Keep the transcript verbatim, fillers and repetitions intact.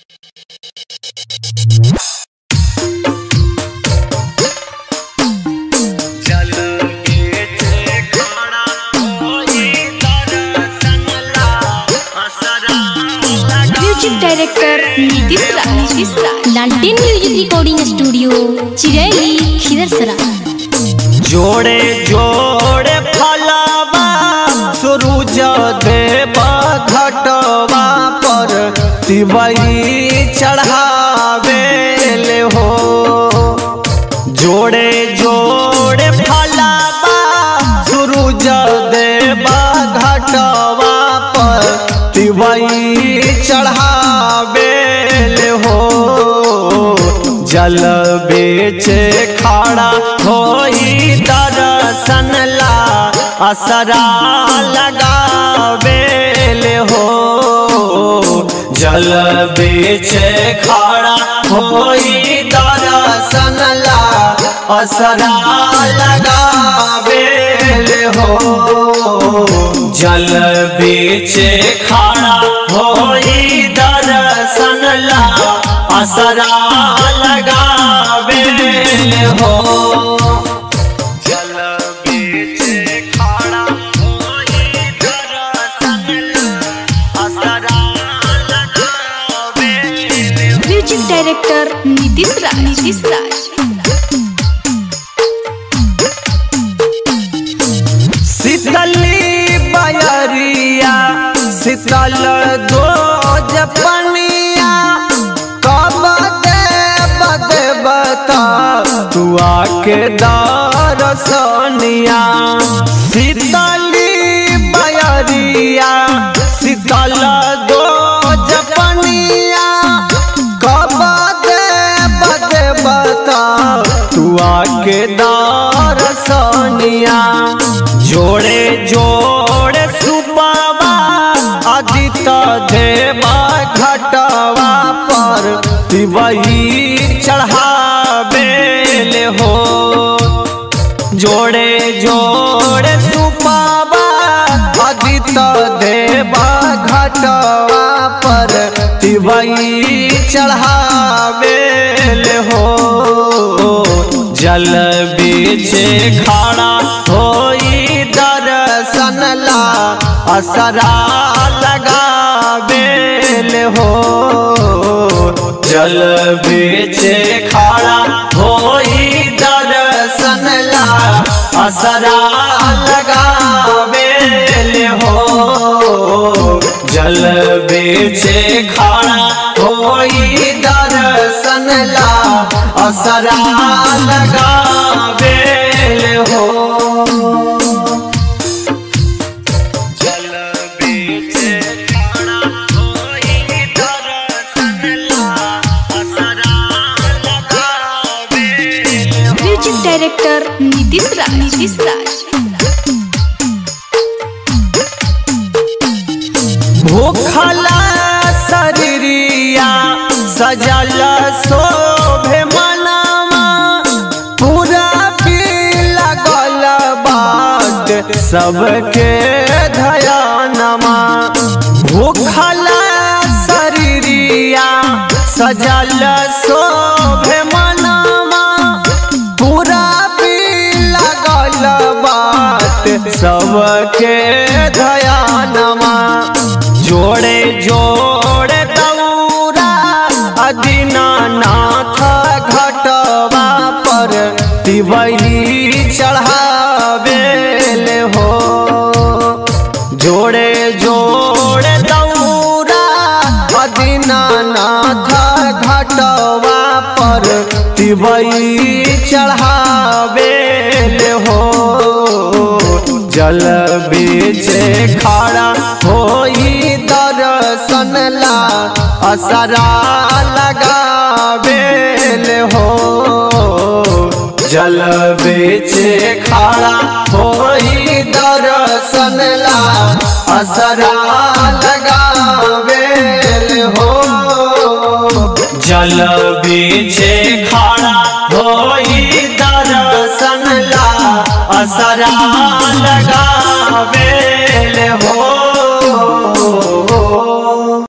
Music director Nitish Raj, Lalten music recording studio Chiraili Khidarsara. जोड़े जोड़े फलावा सूरज देव घटवा पर तिवई चढ़ावे ले हो। जोड़े जोड़े फलावा सूरज देव घटवा पर तिवई चढ़ावे ले हो। जल बेचे खड़ा होई दर्शन ला असरा लगावे ले हो। जल बेचे खड़ा होई दर्शन ला असरा लगावे ले हो। जल बेचे खड़ा होई दर्शन ला असरा लगावे हो। जल बेचे खड़ा होई दर्शन ला असरा लगावे हो। Music director Nitish Raj, Nitish Raj. शीतली बयरिया शीतल दो जपनिया कब देव देवता तू आके दर्शनिया। शीतली बयरिया शीतल दो जपनिया कब देव देवता तू आके दर्शनिया। जोड़े जोड़े सुबाबा आदित्य देवा घटवा पर तिवई चढ़ावे ले हो। जोड़े जोड़े सुबाबा आदित्य देवा घटवा पर तिवई चढ़ावे ले हो। जल बेचे खड़ा होई दर्शन ला असरा लगावे ले हो। जल बेचे खड़ा होई दर्शन ला असरा लगावे ले हो। जल बेचे खड़ा होई दर्शन ला असरा लगावे ले हो। जल बेचे खड़ा होई दर्शन ला असरा लगावे ले हो। Music director Nitish Raj, Nitish Raj. भूखला शरीरिया सजल शोभे मनवा पूरा भी लगल बाट सबके ध्यानमा। भूखला शरीरिया सजल शोभे मनवा पूरा भी लगल बाट सबके ध्यानमा। जोड़े जोड़े दौरा दीनानाथ घटवा पर तिवई चढ़ावे ले हो। जोड़े जोड़े दौरा दीनानाथ घटवा पर तिवई चढ़ावे ले हो। जल बेचे खड़ा होई दर्शन ला असरा लगावे ले हो। जल बेचे खड़ा होई दर्शन ला असरा लगावे ले हो। जल बेचे खड़ा होई दर्शन ला असरा लगावे ले हो।